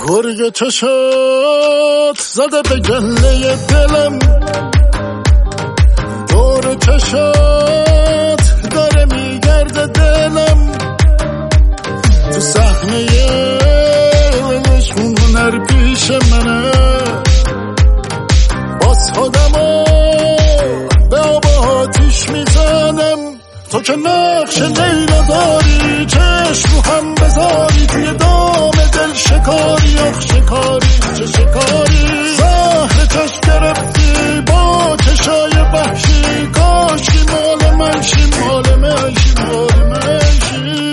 گرگ چشات زده به گله دلم، دور چشات داره میگرده دلم، تو صحنه عشقون هنر پیش منه، باز خودمو به آب آتیش میزنم. تو که نقش لیلا داری، چشم رو هم بذاری، توی دام دل شکاری، آخ شکاری چه شکاری، زهر چشم گرفتی با چشای وحشی، کاشکی مال من شی، مال من شی، مال من شی.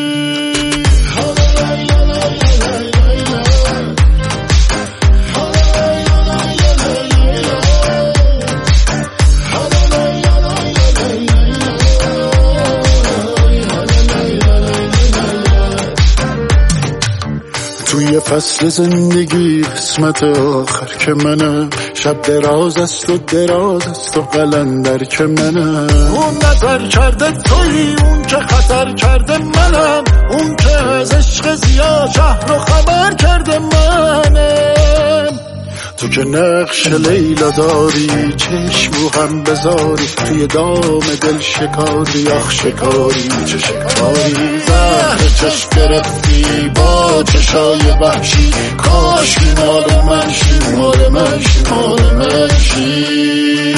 توی فصل زندگی قسمت آخر که منم، شب دراز است و دراز است و قلندر که منم. اون نظر کرده توی، اون که خطر کرده منم، اون که از عشق زیاد شهر رو خبر کرده منم. تو که نقش لیلا داری، چشم رو هم بذاری، توی دام دل شکاری، آخ شکاری چه شکاری، زهر چشم گرفتی با چشای وحشی، کاش مال من شی، مال من شی، مال من شی.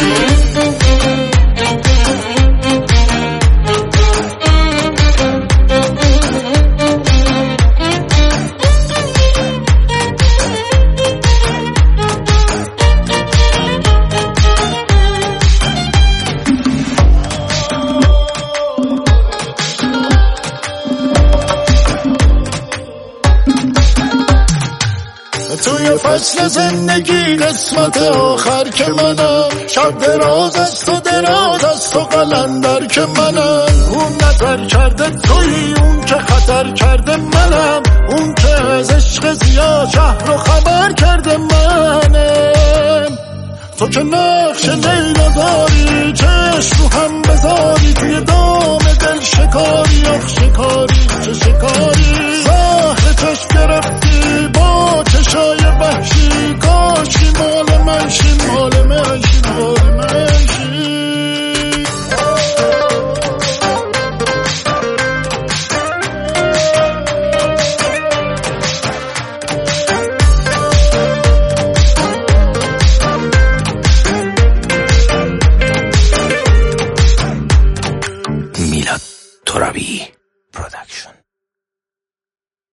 توی فصل زندگی قسمت آخر که منم، شب دراز است و دراز است و قلندر که منم. اون نظر کرده توی، اون که خطر کرده منم، اون که از عشق زیاد شهر رو خبر کرده منم. تو که نقش لیلا داری، چشم رو هم بذاری، توی دام دل شکاری، آخ شکاری چه شکاری، زهر چشم گرفتی با چشای وحشی، کاشکی مال من شی، مال من شی، مال من شی. میلاد ترابی پروداکشن.